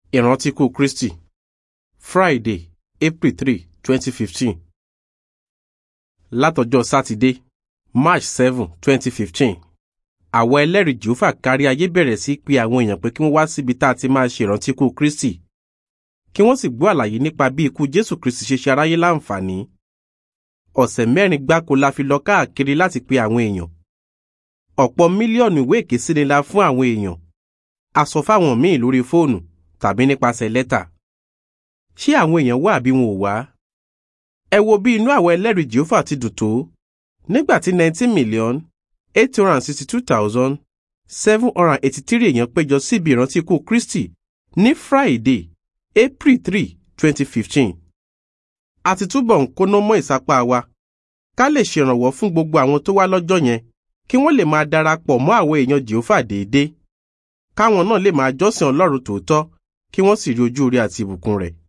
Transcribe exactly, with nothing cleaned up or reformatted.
Ìrántí ikú Kristi. Friday, April third, twenty fifteen. Látọjọ́ Sátidé, March seventh, twenty fifteen. Àwọn ẹlẹ́rìí Jèhófà kárí ayé bẹ̀rẹ̀ sí pè àwọn èèyàn pé kí wọ́n wá síbi tá a ti máa ṣe ìrántí ikú Kristi. Kí wọ́n sì gbọ́ àlàyé nípa bí ikú Jésù Kristi ṣe ṣe aráyé láǹfààní. Ọ̀sẹ̀ mẹ́rin gbáko la fi lọ káàkiri láti pe àwọn èèyàn. Ọ̀pọ̀ mílíọ̀nù ìwé ìkésíni la fún àwọn èèyàn. A sọ fáwọn míì lórí fóònù tàbí nípasẹ̀ lẹ́tà. Ṣé àwọn èèyàn wá àbí wọn ò wá? Ẹ wo bí inú àwọn ẹlẹ́rìí Jèhófà ti dùn tó nígbà tí nineteen million eight hundred sixty-two thousand seven hundred eighty-three èèyàn péjọ síbi ìrántí ikú Kristi ní Friday, April third, twenty fifteen. A ti túbọ̀ ń kóná mọ́ ìsapá wa ká lè ṣèrànwọ́ fún gbogbo àwọn tó wá lọ́jọ́ yẹn kí wọ́n lè máa darapọ̀ mọ́ àwọn èèyàn Jèhófà déédéé, káwọn náà lè máa jọ́sìn Ọlọ́run tòótọ́ kí wọ́n sì rí ojú rere àti ìbùkún rẹ̀.